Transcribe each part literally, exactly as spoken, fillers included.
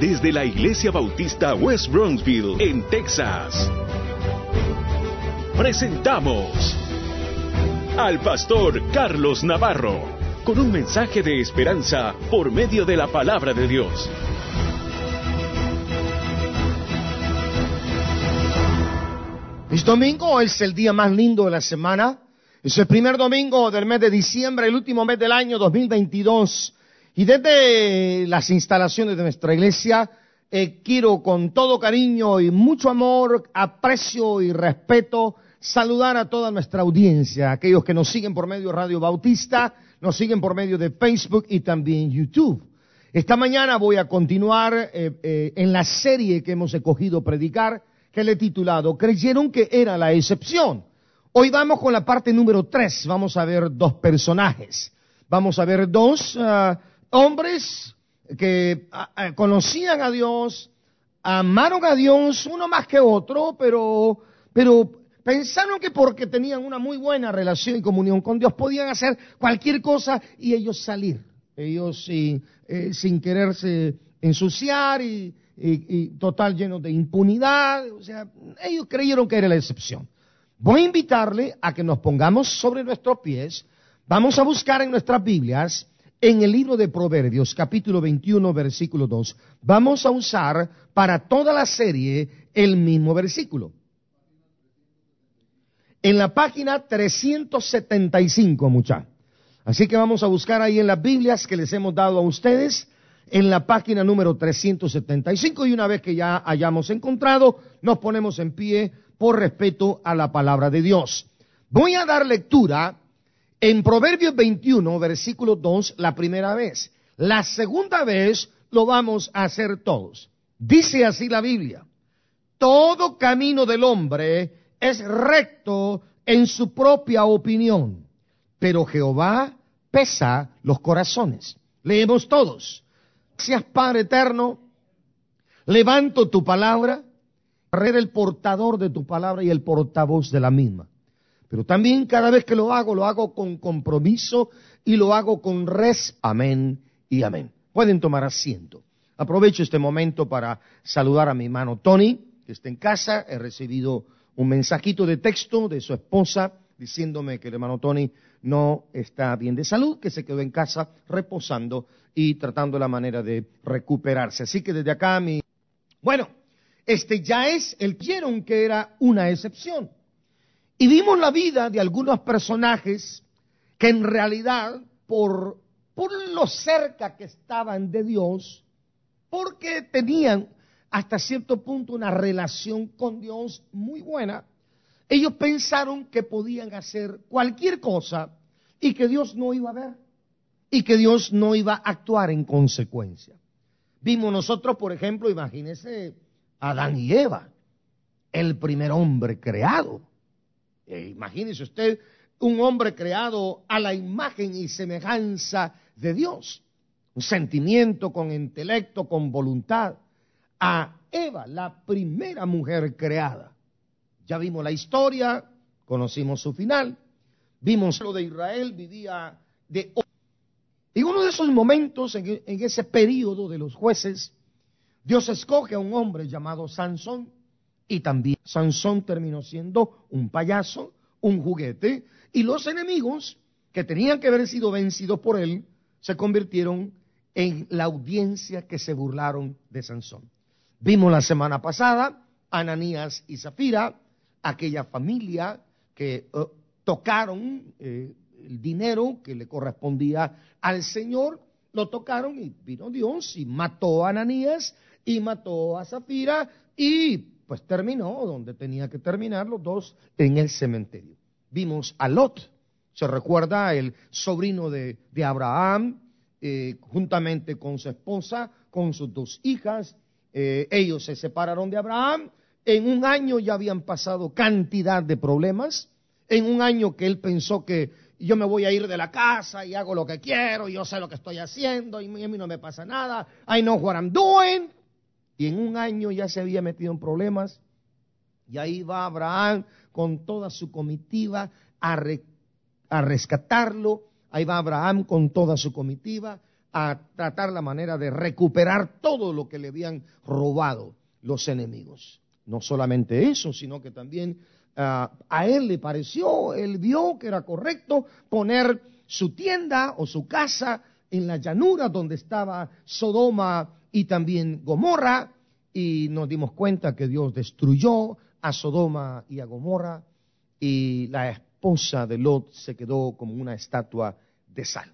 desde la Iglesia Bautista West Bronxville, en Texas. Presentamos al pastor Carlos Navarro, con un mensaje de esperanza por medio de la palabra de Dios. Es domingo, es el día más lindo de la semana. Es el primer domingo del mes de diciembre, el último mes del año dos mil veintidós. Y desde las instalaciones de nuestra iglesia, eh, quiero con todo cariño y mucho amor, aprecio y respeto, saludar a toda nuestra audiencia, aquellos que nos siguen por medio de Radio Bautista, nos siguen por medio de Facebook y también YouTube. Esta mañana voy a continuar eh, eh, en la serie que hemos escogido predicar, que le he titulado Creyeron que era la excepción. Hoy vamos con la parte número tres, vamos a ver dos personajes. Vamos a ver dos uh, hombres que uh, conocían a Dios, amaron a Dios, uno más que otro, pero, pero pensaron que porque tenían una muy buena relación y comunión con Dios podían hacer cualquier cosa y ellos salir. Ellos sí, eh, sin quererse ensuciar y, y, y total llenos de impunidad. O sea, ellos creyeron que era la excepción. Voy a invitarle a que nos pongamos sobre nuestros pies. Vamos a buscar en nuestras Biblias, en el libro de Proverbios, capítulo veintiuno, versículo dos. Vamos a usar para toda la serie el mismo versículo. En la página trescientos setenta y cinco, muchachos. Así que vamos a buscar ahí en las Biblias que les hemos dado a ustedes, en la página número trescientos setenta y cinco, y una vez que ya hayamos encontrado, nos ponemos en pie por respeto a la palabra de Dios. Voy a dar lectura en Proverbios veintiuno, versículo dos, la primera vez. La segunda vez lo vamos a hacer todos. Dice así la Biblia: todo camino del hombre es recto en su propia opinión, pero Jehová pesa los corazones. Leemos todos. Gracias, Padre eterno, levanto tu palabra, ser el portador de tu palabra y el portavoz de la misma. Pero también cada vez que lo hago, lo hago con compromiso y lo hago con res. Amén y amén. Pueden tomar asiento. Aprovecho este momento para saludar a mi hermano Tony, que está en casa. He recibido un mensajito de texto de su esposa diciéndome que el hermano Tony no está bien de salud, que se quedó en casa reposando y tratando la manera de recuperarse. Así que desde acá mi... Bueno, este ya es el vieron que era una excepción. Y vimos la vida de algunos personajes que en realidad, por, por lo cerca que estaban de Dios, porque tenían hasta cierto punto una relación con Dios muy buena, ellos pensaron que podían hacer cualquier cosa y que Dios no iba a ver y que Dios no iba a actuar en consecuencia. Vimos nosotros, por ejemplo, imagínense Adán y Eva, el primer hombre creado. Eh, imagínese usted un hombre creado a la imagen y semejanza de Dios, un sentimiento con intelecto, con voluntad. A Eva, la primera mujer creada. Ya vimos la historia, conocimos su final, vimos lo de Israel, vivía de... En uno de esos momentos, en, en ese periodo de los jueces, Dios escoge a un hombre llamado Sansón, y también Sansón terminó siendo un payaso, un juguete, y los enemigos que tenían que haber sido vencidos por él, se convirtieron en la audiencia que se burlaron de Sansón. Vimos la semana pasada Ananías y Zafira, aquella familia que uh, tocaron eh, el dinero que le correspondía al Señor, lo tocaron y vino Dios y mató a Ananías y mató a Zafira y pues terminó donde tenía que terminar los dos, en el cementerio. Vimos a Lot, se recuerda, el sobrino de, de Abraham, eh, juntamente con su esposa, con sus dos hijas. Eh, ellos se separaron de Abraham. En un año ya habían pasado cantidad de problemas. En un año que él pensó que yo me voy a ir de la casa y hago lo que quiero, y yo sé lo que estoy haciendo y a mí no me pasa nada. I know what I'm doing. Y en un año ya se había metido en problemas. Y ahí va Abraham con toda su comitiva a, re, a rescatarlo. Ahí va Abraham con toda su comitiva a tratar la manera de recuperar todo lo que le habían robado los enemigos. No solamente eso, sino que también uh, a él le pareció, él vio que era correcto poner su tienda o su casa en la llanura donde estaba Sodoma y también Gomorra, y nos dimos cuenta que Dios destruyó a Sodoma y a Gomorra, y la esposa de Lot se quedó como una estatua de sal.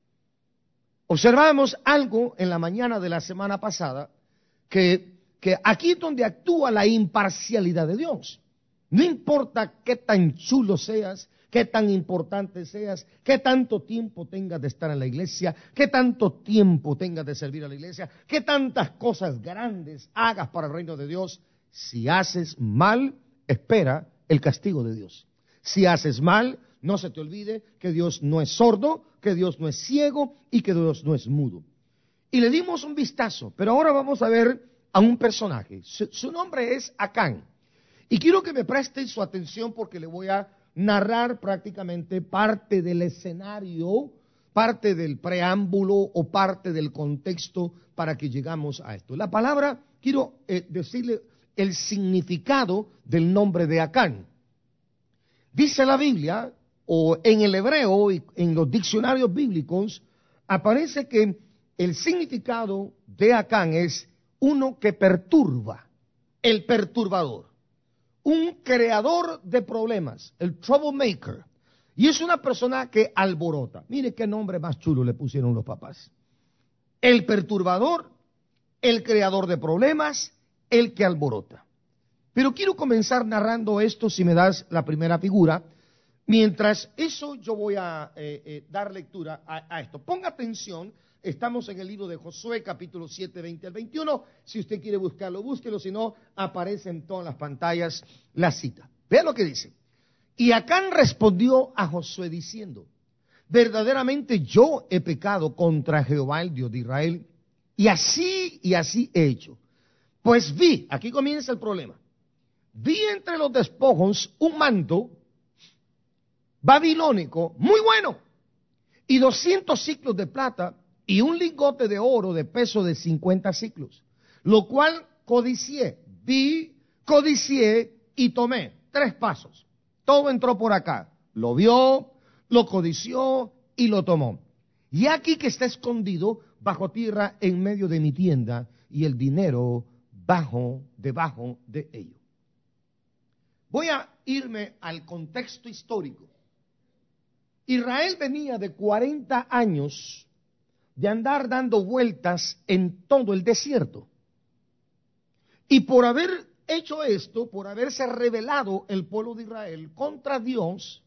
Observamos algo en la mañana de la semana pasada, que, que aquí es donde actúa la imparcialidad de Dios. No importa qué tan chulo seas, qué tan importante seas, qué tanto tiempo tengas de estar en la iglesia, qué tanto tiempo tengas de servir a la iglesia, qué tantas cosas grandes hagas para el reino de Dios, si haces mal, espera el castigo de Dios. Si haces mal, no se te olvide que Dios no es sordo, que Dios no es ciego y que Dios no es mudo. Y le dimos un vistazo, pero ahora vamos a ver a un personaje. Su, su nombre es Acán. Y quiero que me presten su atención porque le voy a narrar prácticamente parte del escenario, parte del preámbulo o parte del contexto para que llegamos a esto. La palabra, quiero eh, decirle el significado del nombre de Acán. Dice la Biblia, o en el hebreo y en los diccionarios bíblicos, aparece que el significado de Acán es uno que perturba, el perturbador, un creador de problemas, el troublemaker, y es una persona que alborota. Mire qué nombre más chulo le pusieron los papás. El perturbador, el creador de problemas, el que alborota. Pero quiero comenzar narrando esto, si me das la primera figura. Mientras eso yo voy a eh, eh, dar lectura a, a esto. Ponga atención, estamos en el libro de Josué, capítulo siete, veinte al veintiuno. Si usted quiere buscarlo, búsquelo, si no, aparece en todas las pantallas la cita. Vea lo que dice. Y Acán respondió a Josué diciendo, verdaderamente yo he pecado contra Jehová, el Dios de Israel, y así y así he hecho. Pues vi, aquí comienza el problema, vi entre los despojos un manto babilónico muy bueno, y doscientos ciclos de plata, y un lingote de oro de peso de cincuenta ciclos, lo cual codicié, vi, codicié y tomé. Tres pasos. Todo entró por acá. Lo vio, lo codició y lo tomó. Y aquí que está escondido bajo tierra en medio de mi tienda, y el dinero bajo, debajo de ello. Voy a irme al contexto histórico. Israel venía de cuarenta años de andar dando vueltas en todo el desierto. Y por haber hecho esto, por haberse rebelado el pueblo de Israel contra Dios,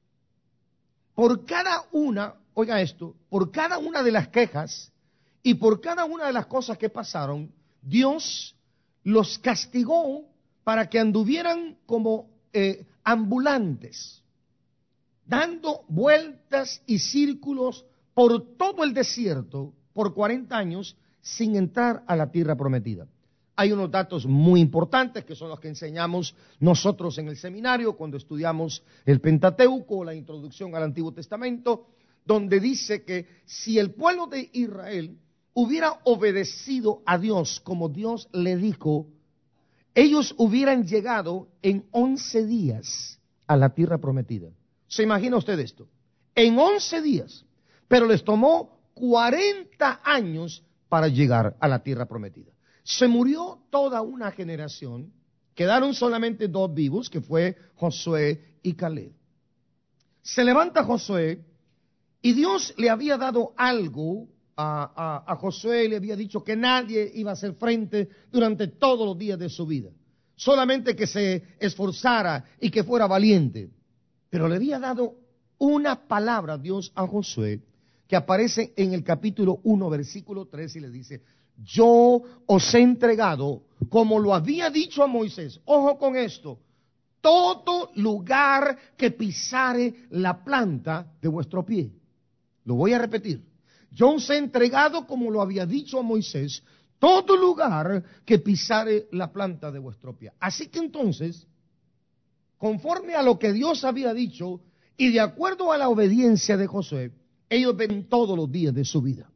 por cada una, oiga esto, por cada una de las quejas y por cada una de las cosas que pasaron, Dios los castigó para que anduvieran como eh, ambulantes, dando vueltas y círculos por todo el desierto por cuarenta años sin entrar a la tierra prometida. Hay unos datos muy importantes que son los que enseñamos nosotros en el seminario cuando estudiamos el Pentateuco, la introducción al Antiguo Testamento, donde dice que si el pueblo de Israel hubiera obedecido a Dios como Dios le dijo, ellos hubieran llegado en once días a la tierra prometida. ¿Se imagina usted esto? En once días, pero les tomó cuarenta años para llegar a la tierra prometida. Se murió toda una generación, quedaron solamente dos vivos, que fue Josué y Caleb. Se levanta Josué, y Dios le había dado algo a, a, a Josué, le había dicho que nadie iba a hacer frente durante todos los días de su vida, solamente que se esforzara y que fuera valiente. Pero le había dado una palabra Dios a Josué, que aparece en el capítulo uno, versículo tres, y le dice, yo os he entregado, como lo había dicho a Moisés, ojo con esto, todo lugar que pisare la planta de vuestro pie. Lo voy a repetir. Yo os he entregado, como lo había dicho a Moisés, todo lugar que pisare la planta de vuestro pie. Así que entonces, conforme a lo que Dios había dicho, y de acuerdo a la obediencia de Josué, ellos ven todos los días de su vida.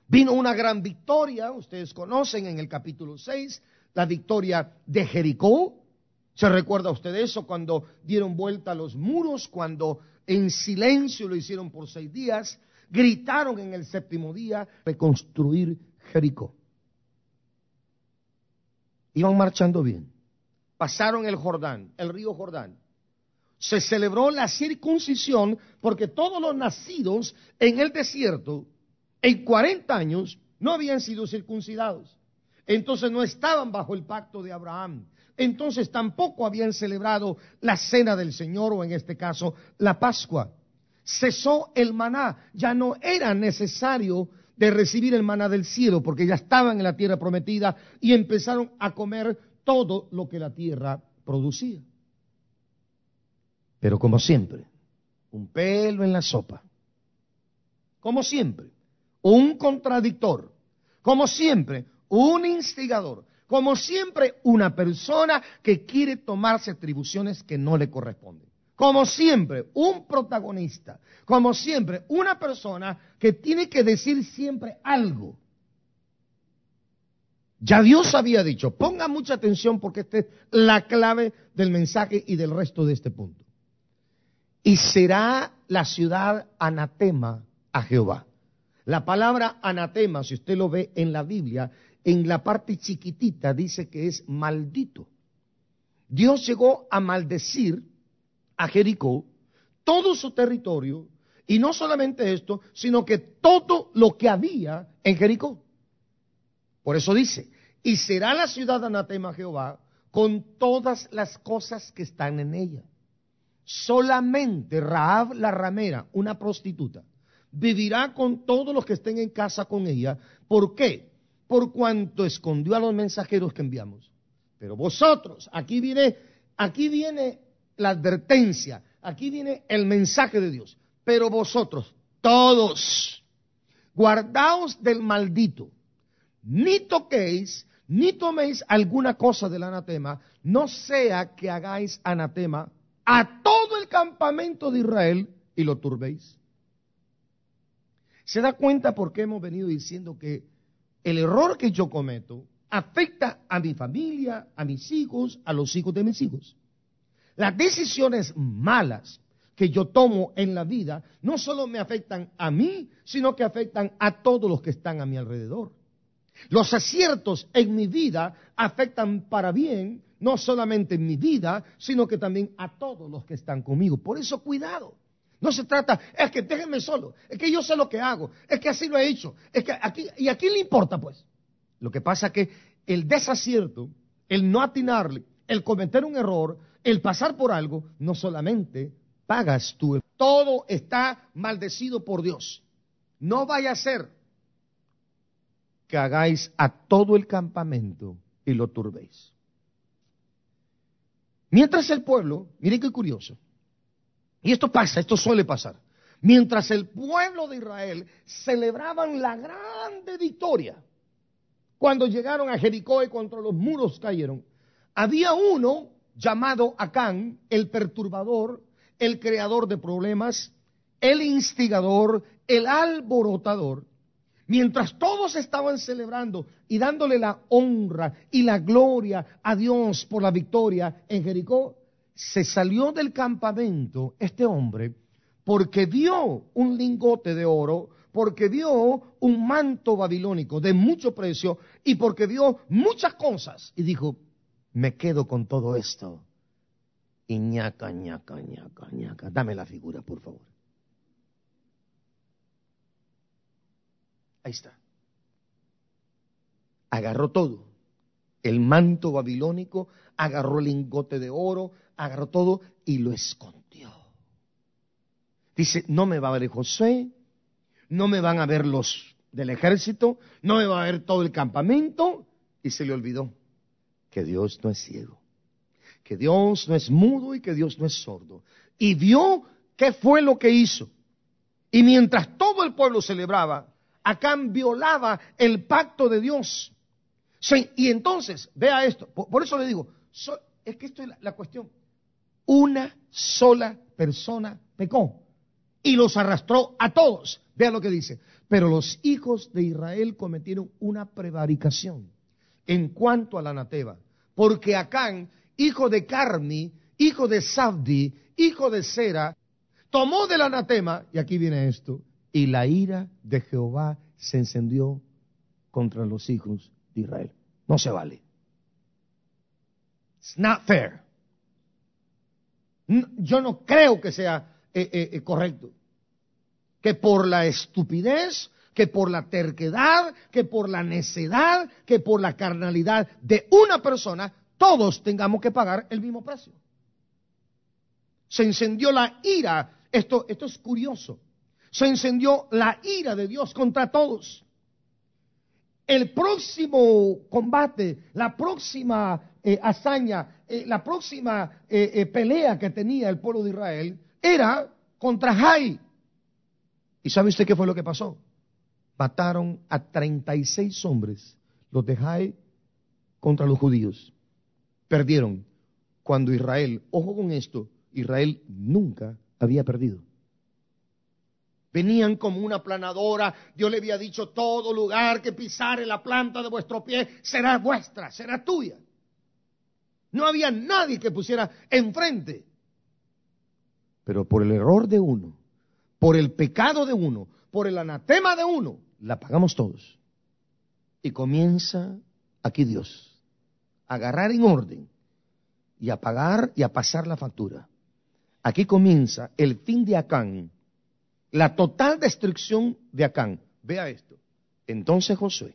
Vino una gran victoria, ustedes conocen en el capítulo seis, la victoria de Jericó. ¿Se recuerda usted eso? Cuando dieron vuelta a los muros, cuando en silencio lo hicieron por seis días, gritaron en el séptimo día, reconstruir Jericó. Iban marchando bien. Pasaron el Jordán, el río Jordán. Se celebró la circuncisión porque todos los nacidos en el desierto, en cuarenta años, no habían sido circuncidados. Entonces no estaban bajo el pacto de Abraham. Entonces tampoco habían celebrado la cena del Señor, o en este caso, la Pascua. Cesó el maná, ya no era necesario de recibir el maná del cielo, porque ya estaban en la tierra prometida y empezaron a comer todo lo que la tierra producía. Pero como siempre, un pelo en la sopa. Como siempre, un contradictor. Como siempre, un instigador. Como siempre, una persona que quiere tomarse atribuciones que no le corresponden. Como siempre, un protagonista. Como siempre, una persona que tiene que decir siempre algo. Ya Dios había dicho, ponga mucha atención porque esta es la clave del mensaje y del resto de este punto. Y será la ciudad anatema a Jehová. La palabra anatema, si usted lo ve en la Biblia, en la parte chiquitita dice que es maldito. Dios llegó a maldecir a Jericó, todo su territorio, y no solamente esto, sino que todo lo que había en Jericó. Por eso dice, y será la ciudad anatema a Jehová con todas las cosas que están en ella. Solamente Rahab la ramera, una prostituta, vivirá con todos los que estén en casa con ella. ¿Por qué? Por cuanto escondió a los mensajeros que enviamos. Pero vosotros, aquí viene, aquí viene la advertencia, aquí viene el mensaje de Dios. Pero vosotros, todos, guardaos del maldito, ni toquéis, ni toméis alguna cosa del anatema, no sea que hagáis anatema a todo el campamento de Israel y lo turbéis. ¿Se da cuenta por qué hemos venido diciendo que el error que yo cometo afecta a mi familia, a mis hijos, a los hijos de mis hijos? Las decisiones malas que yo tomo en la vida no solo me afectan a mí, sino que afectan a todos los que están a mi alrededor. Los aciertos en mi vida afectan para bien, no solamente en mi vida, sino que también a todos los que están conmigo. Por eso, cuidado. No se trata, es que déjenme solo, es que yo sé lo que hago, es que así lo he hecho, es que aquí, ¿y a quién le importa pues? Lo que pasa es que el desacierto, el no atinarle, el cometer un error, el pasar por algo, no solamente pagas tú, todo está maldecido por Dios. No vaya a ser que hagáis a todo el campamento y lo turbéis. Mientras el pueblo, miren qué curioso, y esto pasa, esto suele pasar, mientras el pueblo de Israel celebraban la grande victoria, cuando llegaron a Jericó y contra los muros cayeron, había uno llamado Acán, el perturbador, el creador de problemas, el instigador, el alborotador. Mientras todos estaban celebrando y dándole la honra y la gloria a Dios por la victoria en Jericó, se salió del campamento este hombre porque vio un lingote de oro, porque vio un manto babilónico de mucho precio y porque vio muchas cosas y dijo, me quedo con todo esto. Y ñaca, ñaca, ñaca, ñaca. Dame la figura, por favor. Ahí está. Agarró todo. El manto babilónico, agarró el lingote de oro, agarró todo y lo escondió. Dice, no me va a ver Josué, no me van a ver los del ejército, no me va a ver todo el campamento. Y se le olvidó que Dios no es ciego, que Dios no es mudo y que Dios no es sordo. Y vio qué fue lo que hizo. Y mientras todo el pueblo celebraba, Acán violaba el pacto de Dios. Sí, y entonces, vea esto, por, por eso le digo, so, es que esto es la, la cuestión. Una sola persona pecó y los arrastró a todos. Vea lo que dice. Pero los hijos de Israel cometieron una prevaricación en cuanto al anatema, porque Acán, hijo de Carmi, hijo de Sabdi, hijo de Sera, tomó del anatema, y aquí viene esto, y la ira de Jehová se encendió contra los hijos de Israel. No se vale. It's not fair. Yo no creo que sea eh, eh, correcto que por la estupidez, que por la terquedad, que por la necedad, que por la carnalidad de una persona, todos tengamos que pagar el mismo precio. Se encendió la ira. Esto, esto es curioso. Se encendió la ira de Dios contra todos. El próximo combate, la próxima eh, hazaña, eh, la próxima eh, eh, pelea que tenía el pueblo de Israel era contra Jai. ¿Y sabe usted qué fue lo que pasó? Mataron a treinta y seis hombres, los de Jai, contra los judíos. Perdieron. Cuando Israel, ojo con esto, Israel nunca había perdido. Venían como una planadora. Dios le había dicho: todo lugar que pisare la planta de vuestro pie será vuestra, será tuya. No había nadie que pusiera enfrente. Pero por el error de uno, por el pecado de uno, por el anatema de uno, la pagamos todos. Y comienza aquí Dios a agarrar en orden y a pagar y a pasar la factura. Aquí comienza el fin de Acán, la total destrucción de Acán. Vea esto. Entonces Josué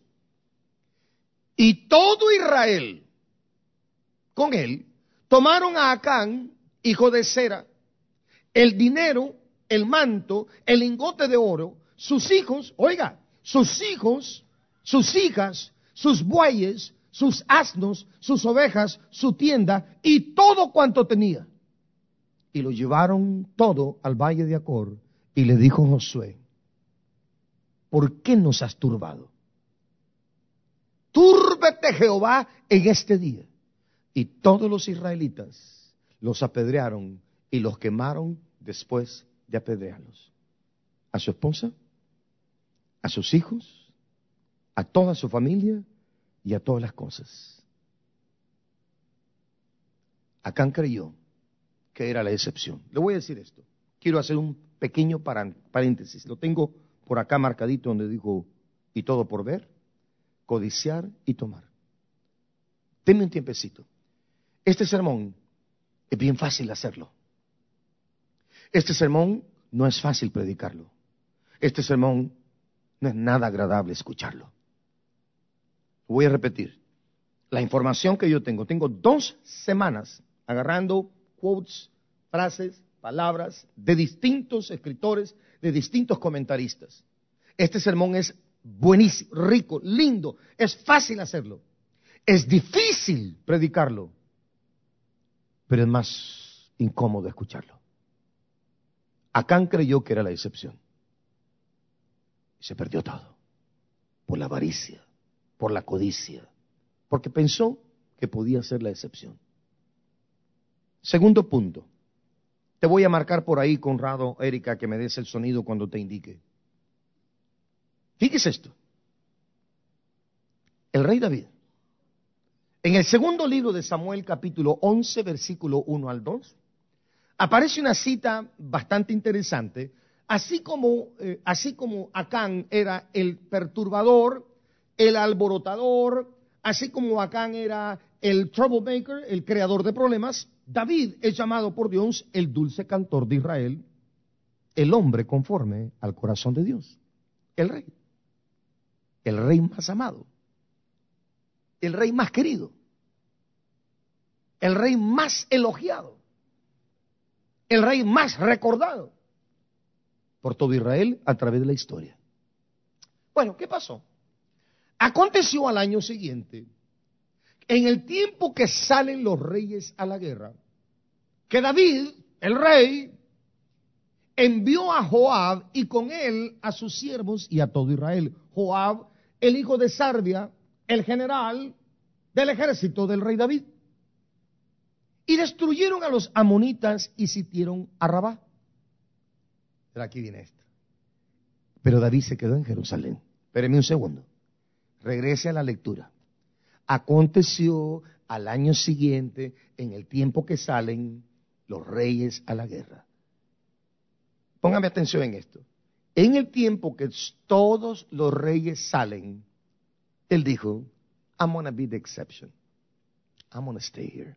y todo Israel con él tomaron a Acán, hijo de Sera, el dinero, el manto, el lingote de oro, sus hijos, oiga, sus hijos, sus hijas, sus bueyes, sus asnos, sus ovejas, su tienda y todo cuanto tenía. Y lo llevaron todo al valle de Acor. Y le dijo Josué: ¿por qué nos has turbado? Túrbete Jehová en este día. Y todos los israelitas los apedrearon y los quemaron después de apedrearlos. A su esposa, a sus hijos, a toda su familia y a todas las cosas. Acán creyó que era la excepción. Le voy a decir esto. Quiero hacer un pequeño paréntesis. Lo tengo por acá marcadito donde dijo: y todo por ver, codiciar y tomar. Denme un tiempecito. Este sermón es bien fácil hacerlo. Este sermón no es fácil predicarlo. Este sermón no es nada agradable escucharlo. Voy a repetir. La información que yo tengo, tengo dos semanas agarrando quotes, frases, palabras de distintos escritores, de distintos comentaristas. Este sermón es buenísimo, rico, lindo, es fácil hacerlo. Es difícil predicarlo, pero es más incómodo escucharlo. Acán creyó que era la excepción. Y se perdió todo. Por la avaricia, por la codicia, porque pensó que podía ser la excepción. Segundo punto. Te voy a marcar por ahí, Conrado, Erika, que me des el sonido cuando te indique. Fíjese esto. El rey David, en el segundo libro de Samuel, capítulo once, versículo uno al dos, aparece una cita bastante interesante. Así como, eh, así como Acán era el perturbador, el alborotador, así como Acán era el troublemaker, el creador de problemas, David es llamado por Dios el dulce cantor de Israel, el hombre conforme al corazón de Dios, el rey, el rey más amado, el rey más querido, el rey más elogiado, el rey más recordado por todo Israel a través de la historia. Bueno, ¿qué pasó? Aconteció al año siguiente, en el tiempo que salen los reyes a la guerra, que David, el rey, envió a Joab y con él a sus siervos y a todo Israel. Joab, el hijo de Sarvia, el general del ejército del rey David. Y destruyeron a los amonitas y sitiaron a Rabá. Pero aquí viene esto. Pero David se quedó en Jerusalén. Espéreme un segundo. Regrese a la lectura. Aconteció al año siguiente, en el tiempo que salen los reyes a la guerra. Póngame atención en esto. En el tiempo que todos los reyes salen, él dijo, I'm gonna be the exception. I'm gonna stay here.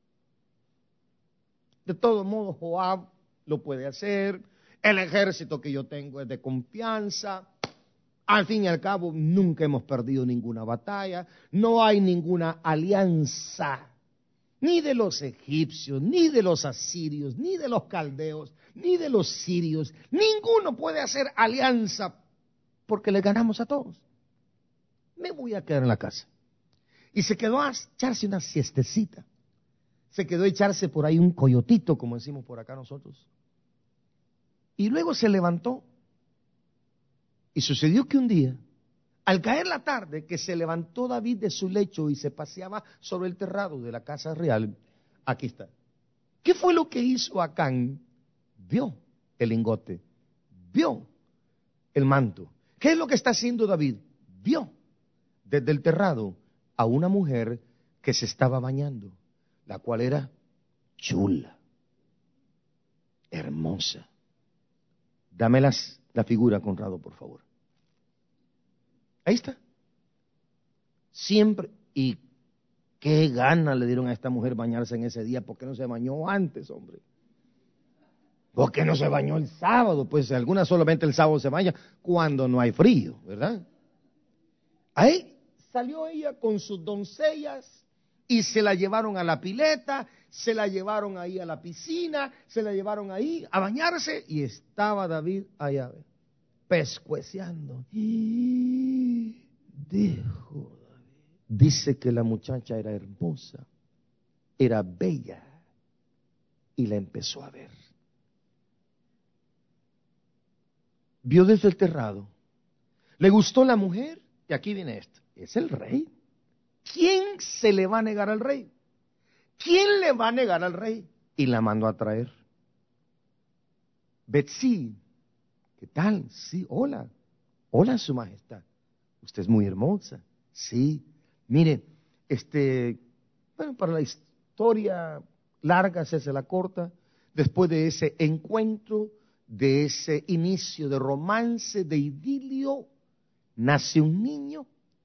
De todo modo, Joab lo puede hacer. El ejército que yo tengo es de confianza. Al fin y al cabo, nunca hemos perdido ninguna batalla. No hay ninguna alianza, ni de los egipcios, ni de los asirios, ni de los caldeos, ni de los sirios. Ninguno puede hacer alianza porque le ganamos a todos. Me voy a quedar en la casa. Y se quedó a echarse una siestecita. Se quedó a echarse por ahí un coyotito, como decimos por acá nosotros. Y luego se levantó. Y sucedió que un día, al caer la tarde, que se levantó David de su lecho y se paseaba sobre el terrado de la casa real, aquí está. ¿Qué fue lo que hizo Acán? Vio el lingote, vio el manto. ¿Qué es lo que está haciendo David? Vio desde el terrado a una mujer que se estaba bañando, la cual era chula, hermosa. Dame las, la figura, Conrado, por favor. Ahí está. Siempre. Y qué ganas le dieron a esta mujer bañarse en ese día. ¿Por qué no se bañó antes, hombre? ¿Por qué no se bañó el sábado? Pues algunas solamente el sábado se baña cuando no hay frío, ¿verdad? Ahí salió ella con sus doncellas y se la llevaron a la pileta, se la llevaron ahí a la piscina, se la llevaron ahí a bañarse y estaba David allá, pescueceando. Y dijo David, dice que la muchacha era hermosa, era bella y la empezó a ver. Vio desde el terrado, le gustó la mujer y aquí viene esto, es el rey. ¿Quién se le va a negar al rey? ¿Quién le va a negar al rey? Y la mandó a traer. Betsí, ¿qué tal? Sí, hola. Hola, su majestad. Usted es muy hermosa. Sí. Mire, este, bueno, para la historia larga, se hace la corta, después de ese encuentro, de ese inicio de romance, de idilio, nace un niño.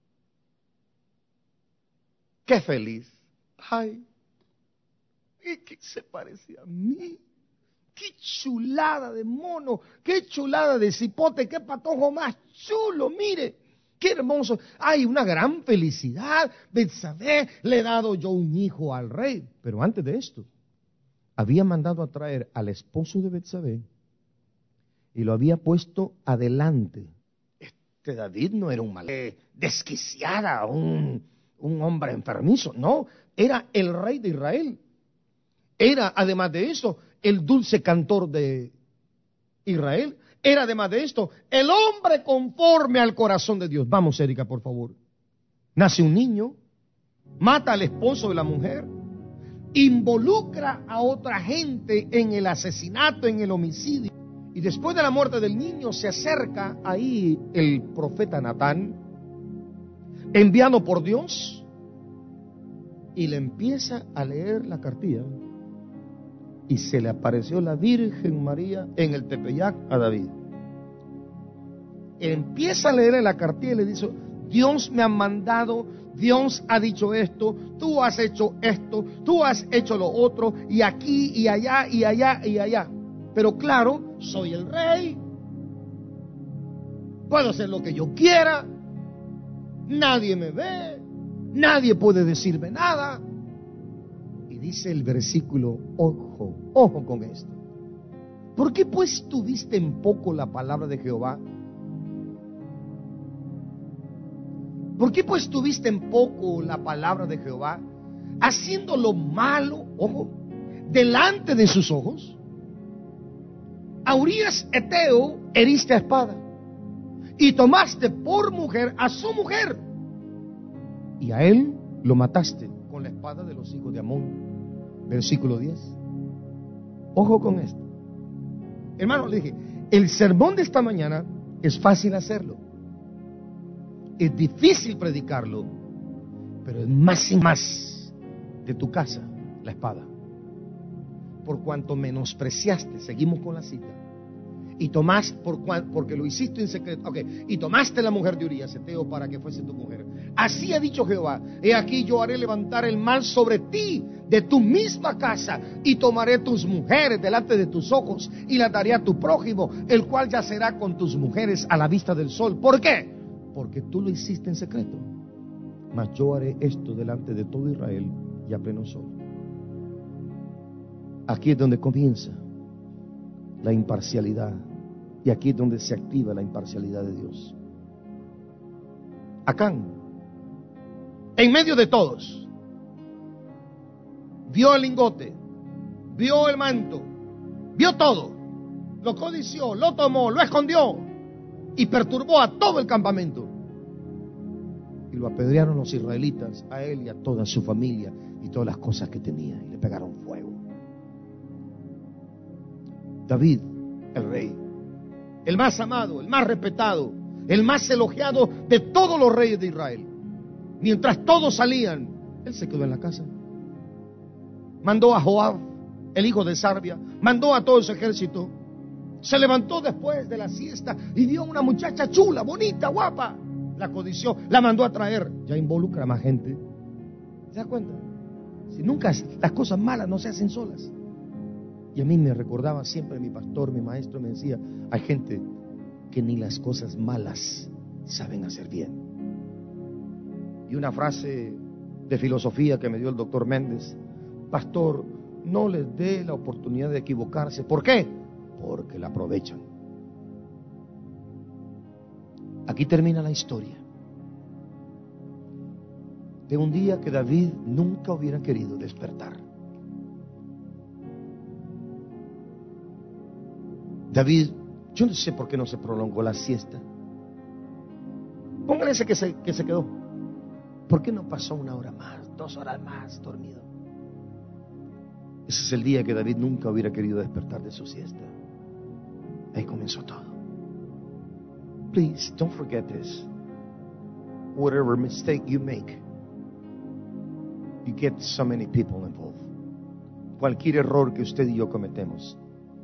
¡Qué feliz! ¡Ay! ¿Y qué se parece a mí? ¡Qué chulada de mono! ¡Qué chulada de cipote! ¡Qué patojo más chulo! ¡Mire! ¡Qué hermoso! ¡Ay, una gran felicidad! Betsabé, le he dado yo un hijo al rey. Pero antes de esto, había mandado a traer al esposo de Betsabé y lo había puesto adelante. Este David no era un mal, eh, desquiciada, un... un hombre enfermizo, no, era el rey de Israel. Era, además de eso, el dulce cantor de Israel. Era, además de esto, el hombre conforme al corazón de Dios. Vamos, Erika, por favor. Nace un niño, mata al esposo de la mujer, involucra a otra gente en el asesinato, en el homicidio. Y después de la muerte del niño se acerca ahí el profeta Natán, enviado por Dios, y le empieza a leer la cartilla. Y se le apareció la Virgen María en el Tepeyac a David. Empieza a leerle la cartilla y le dice, Dios me ha mandado, Dios ha dicho esto, tú has hecho esto, tú has hecho lo otro, y aquí y allá y allá y allá. Pero claro, soy el rey, puedo hacer lo que yo quiera, nadie me ve, nadie puede decirme nada. Y dice el versículo, ojo, ojo con esto. ¿Por qué pues tuviste en poco la palabra de Jehová? ¿Por qué pues tuviste en poco la palabra de Jehová, haciendo lo malo, ojo, delante de sus ojos? A Urías Eteo heriste a espada, y tomaste por mujer a su mujer, y a él lo mataste con la espada de los hijos de Amón. Versículo diez. Ojo con esto. Hermano, le dije, el sermón de esta mañana Es fácil hacerlo. Es difícil predicarlo, pero es más y más de tu casa la espada. Por cuanto menospreciaste, seguimos con la cita, y tomaste, por cuan, porque lo hiciste en secreto, okay, y tomaste la mujer de Urías Eteo para que fuese tu mujer. Así ha dicho Jehová: he aquí yo haré levantar el mal sobre ti de tu misma casa, y tomaré tus mujeres delante de tus ojos, y las daré a tu prójimo, el cual yacerá con tus mujeres a la vista del sol. ¿Por qué? Porque tú lo hiciste en secreto. Mas yo haré esto delante de todo Israel y a pleno sol. Aquí es donde comienza la imparcialidad, y aquí es donde se activa la imparcialidad de Dios. Acán, en medio de todos, vio el lingote, vio el manto, vio todo, lo codició, lo tomó, lo escondió y perturbó a todo el campamento. Y lo apedrearon los israelitas, a él y a toda su familia y todas las cosas que tenía, y le pegaron fuego. David, el rey, el más amado, el más respetado, el más elogiado de todos los reyes de Israel, mientras todos salían, él se quedó en la casa. Mandó a Joab, el hijo de Sarbia, mandó a todo su ejército. Se levantó después de la siesta y vio a una muchacha chula, bonita, guapa. La codició, la mandó a traer. Ya involucra a más gente. ¿Se da cuenta? Si nunca las cosas malas no se hacen solas. Y a mí me recordaba siempre mi pastor, mi maestro, me decía: hay gente que ni las cosas malas saben hacer bien. Y una frase de filosofía que me dio el doctor Méndez: pastor, no les dé la oportunidad de equivocarse. ¿Por qué? Porque la aprovechan. Aquí termina la historia de un día que David nunca hubiera querido despertar. David, yo no sé por qué no se prolongó la siesta. Póngale ese que se, que se quedó. ¿Por qué no pasó una hora más, dos horas más dormido? Ese es el día que David nunca hubiera querido despertar de su siesta. Ahí comenzó todo. Please, don't forget this. Whatever mistake you make, you get so many people involved. Cualquier error que usted y yo cometemos,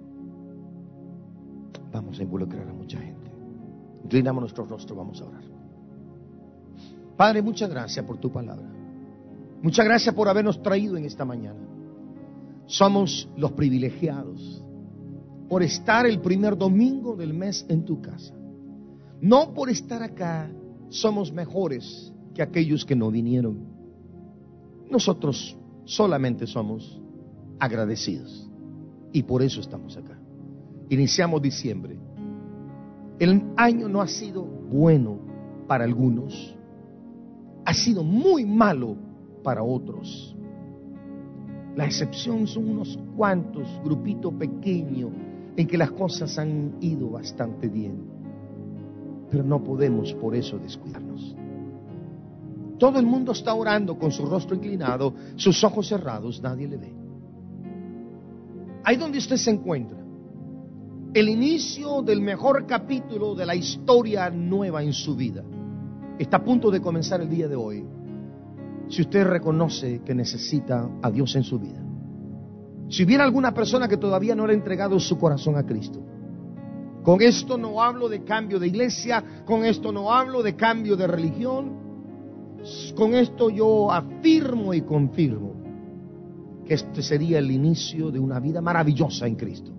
vamos a involucrar a mucha gente. Inclinamos nuestro rostro, vamos a orar. Padre, muchas gracias por tu palabra. Muchas gracias por habernos traído en esta mañana. Somos los privilegiados por estar el primer domingo del mes en tu casa. No por estar acá somos mejores que aquellos que no vinieron. Nosotros solamente somos agradecidos y por eso estamos acá. Iniciamos diciembre. El año no ha sido bueno para algunos, ha sido muy malo para otros. La excepción son unos cuantos, grupito pequeño, en que las cosas han ido bastante bien. Pero no podemos por eso descuidarnos. Todo el mundo está orando con su rostro inclinado, sus ojos cerrados, nadie le ve. Ahí donde usted se encuentra, el inicio del mejor capítulo de la historia nueva en su vida está a punto de comenzar el día de hoy. Si usted reconoce que necesita a Dios en su vida, si hubiera alguna persona que todavía no le ha entregado su corazón a Cristo, con esto no hablo de cambio de iglesia, con esto no hablo de cambio de religión, con esto yo afirmo y confirmo que este sería el inicio de una vida maravillosa en Cristo.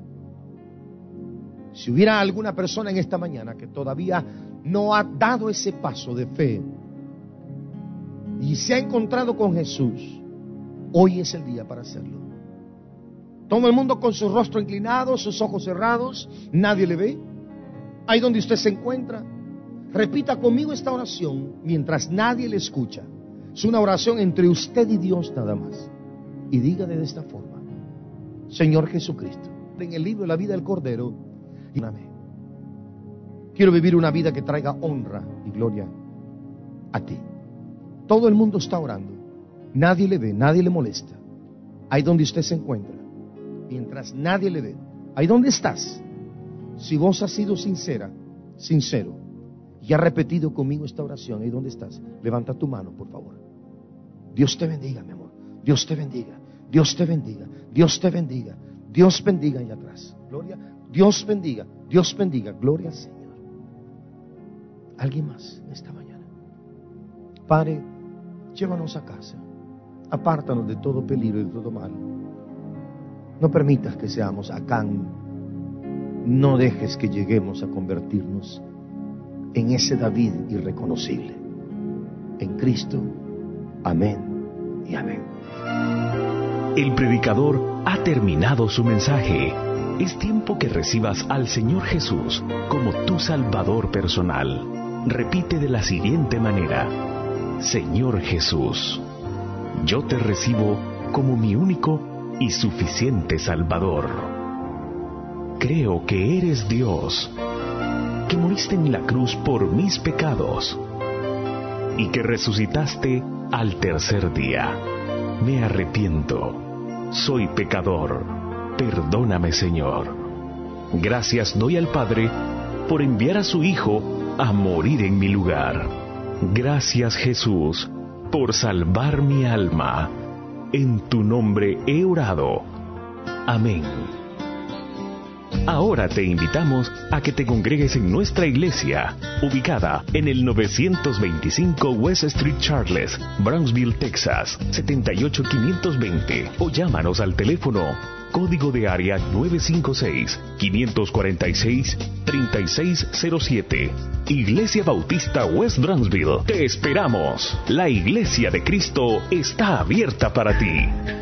Si hubiera alguna persona en esta mañana que todavía no ha dado ese paso de fe y se ha encontrado con Jesús, hoy es el día para hacerlo. Todo el mundo con su rostro inclinado, sus ojos cerrados, nadie le ve. Ahí donde usted se encuentra, repita conmigo esta oración mientras nadie le escucha. Es una oración entre usted y Dios nada más. Y diga de esta forma: Señor Jesucristo, en el libro de la vida del Cordero, quiero vivir una vida que traiga honra y gloria a ti. Todo el mundo está orando, nadie le ve, nadie le molesta. Ahí donde usted se encuentra, mientras nadie le ve, ahí donde estás, si vos has sido sincera, sincero y ha repetido conmigo esta oración, ¿y dónde estás? Levanta tu mano, por favor. Dios te bendiga, mi amor. Dios te bendiga. Dios te bendiga. Dios te bendiga. Dios bendiga allá atrás. Gloria. Dios bendiga. Dios bendiga. Gloria al Señor. ¿Alguien más en esta mañana? Padre, llévanos a casa. Apártanos de todo peligro y de todo mal. No permitas que seamos Acán. No dejes que lleguemos a convertirnos en ese David irreconocible. En Cristo, amén y amén. El predicador ha terminado su mensaje. Es tiempo que recibas al Señor Jesús como tu Salvador personal. Repite de la siguiente manera: Señor Jesús, yo te recibo como mi único y suficiente Salvador. Creo que eres Dios, que moriste en la cruz por mis pecados y que resucitaste al tercer día. Me arrepiento, soy pecador, perdóname, Señor. Gracias doy al Padre por enviar a su Hijo a morir en mi lugar. Gracias, Jesús, por salvar mi alma. En tu nombre he orado. Amén. Ahora te invitamos a que te congregues en nuestra iglesia, ubicada en el novecientos veinticinco West Street Charles, Brownsville, Texas, setenta y ocho quinientos veinte, o llámanos al teléfono código de área nueve cinco seis, cinco cuatro seis, tres seis cero siete. Iglesia Bautista West Brownsville. Te esperamos. La Iglesia de Cristo está abierta para ti.